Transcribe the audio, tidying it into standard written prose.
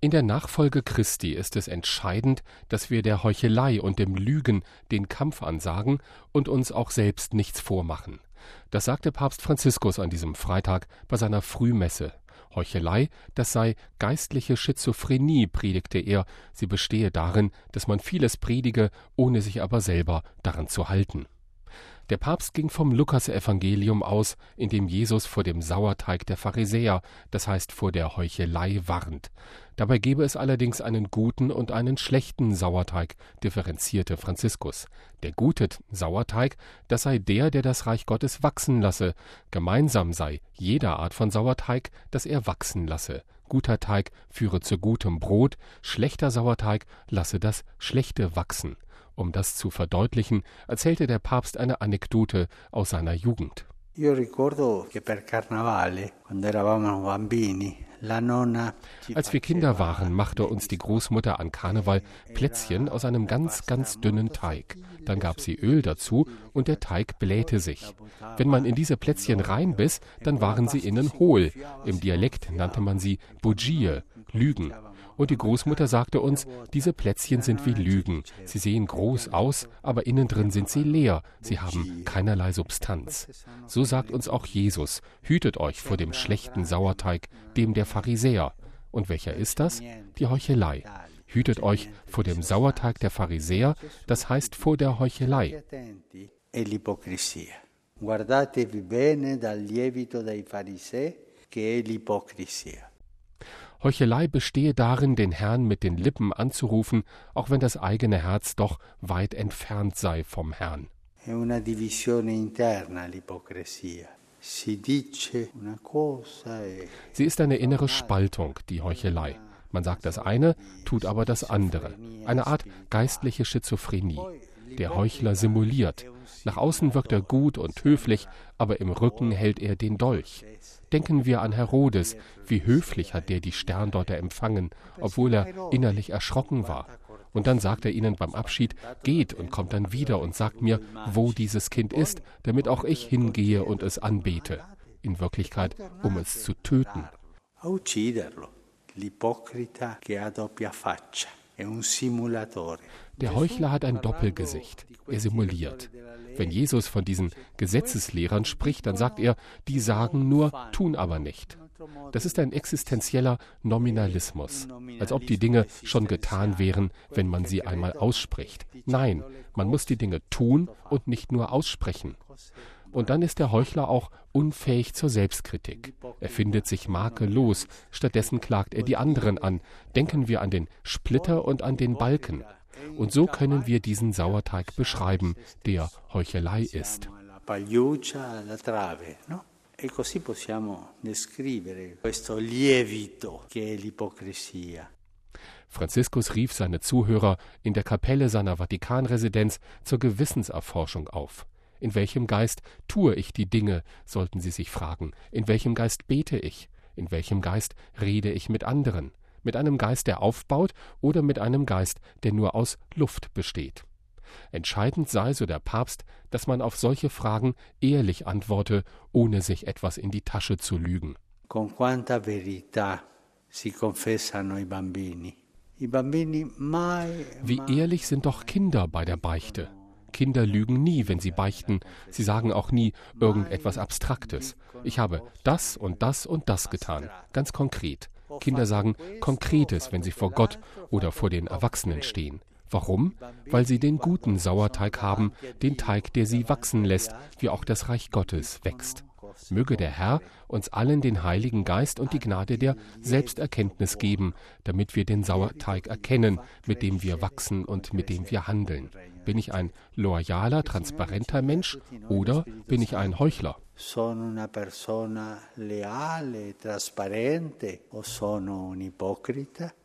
In der Nachfolge Christi ist es entscheidend, dass wir der Heuchelei und dem Lügen den Kampf ansagen und uns auch selbst nichts vormachen. Das sagte Papst Franziskus an diesem Freitag bei seiner Frühmesse. Heuchelei, das sei geistliche Schizophrenie, predigte er. Sie bestehe darin, dass man vieles predige, ohne sich aber selber daran zu halten. Der Papst ging vom Lukasevangelium aus, in dem Jesus vor dem Sauerteig der Pharisäer, das heißt vor der Heuchelei, warnt. Dabei gebe es allerdings einen guten und einen schlechten Sauerteig, differenzierte Franziskus. Der gute Sauerteig, das sei der das Reich Gottes wachsen lasse. Gemeinsam sei jeder Art von Sauerteig, dass er wachsen lasse. Guter Teig führe zu gutem Brot, schlechter Sauerteig lasse das Schlechte wachsen. Um das zu verdeutlichen, erzählte der Papst eine Anekdote aus seiner Jugend. Als wir Kinder waren, machte uns die Großmutter an Karneval Plätzchen aus einem ganz, ganz dünnen Teig. Dann gab sie Öl dazu und der Teig blähte sich. Wenn man in diese Plätzchen reinbiss, dann waren sie innen hohl. Im Dialekt nannte man sie Bugie, Lügen. Und die Großmutter sagte uns, diese Plätzchen sind wie Lügen. Sie sehen groß aus, aber innen drin sind sie leer. Sie haben keinerlei Substanz. So sagt uns auch Jesus, hütet euch vor dem schlechten Sauerteig, dem der Pharisäer. Und welcher ist das? Die Heuchelei. Hütet euch vor dem Sauerteig der Pharisäer, das heißt vor der Heuchelei. Guardatevi bene dal lievito dei farisei, che è l'ipocrisia. Heuchelei bestehe darin, den Herrn mit den Lippen anzurufen, auch wenn das eigene Herz doch weit entfernt sei vom Herrn. È una divisione interna l'ipocrisia. Si dice una cosa e... Sie ist eine innere Spaltung, die Heuchelei. Man sagt das eine, tut aber das andere. Eine Art geistliche Schizophrenie. Der Heuchler simuliert. Nach außen wirkt er gut und höflich, aber im Rücken hält er den Dolch. Denken wir an Herodes, wie höflich hat der die Sterndeuter empfangen, obwohl er innerlich erschrocken war. Und dann sagt er ihnen beim Abschied, geht und kommt dann wieder und sagt mir, wo dieses Kind ist, damit auch ich hingehe und es anbete. In Wirklichkeit, um es zu töten. Der Heuchler hat ein Doppelgesicht. Er simuliert. Wenn Jesus von diesen Gesetzeslehrern spricht, dann sagt er, die sagen nur, tun aber nicht. Das ist ein existenzieller Nominalismus, als ob die Dinge schon getan wären, wenn man sie einmal ausspricht. Nein, man muss die Dinge tun und nicht nur aussprechen. Und dann ist der Heuchler auch unfähig zur Selbstkritik. Er findet sich makellos, stattdessen klagt er die anderen an. Denken wir an den Splitter und an den Balken. Und so können wir diesen Sauerteig beschreiben, der Heuchelei ist. E così possiamo descrivere questo lievito che è l'ipocrisia. Franziskus rief seine Zuhörer in der Kapelle seiner Vatikanresidenz zur Gewissenserforschung auf. In welchem Geist tue ich die Dinge, sollten sie sich fragen. In welchem Geist bete ich? In welchem Geist rede ich mit anderen? Mit einem Geist, der aufbaut, oder mit einem Geist, der nur aus Luft besteht? Entscheidend sei, so der Papst, dass man auf solche Fragen ehrlich antworte, ohne sich etwas in die Tasche zu lügen. Con quanta verità si confessano i bambini. I bambini mai. Wie ehrlich sind doch Kinder bei der Beichte. Kinder lügen nie, wenn sie beichten. Sie sagen auch nie irgendetwas Abstraktes. Ich habe das und das und das getan. Ganz konkret. Kinder sagen Konkretes, wenn sie vor Gott oder vor den Erwachsenen stehen. Warum? Weil sie den guten Sauerteig haben, den Teig, der sie wachsen lässt, wie auch das Reich Gottes wächst. Möge der Herr uns allen den Heiligen Geist und die Gnade der Selbsterkenntnis geben, damit wir den Sauerteig erkennen, mit dem wir wachsen und mit dem wir handeln. Bin ich ein loyaler, transparenter Mensch oder bin ich ein Heuchler? Sono una persona leale, trasparente o sono un ipocrita?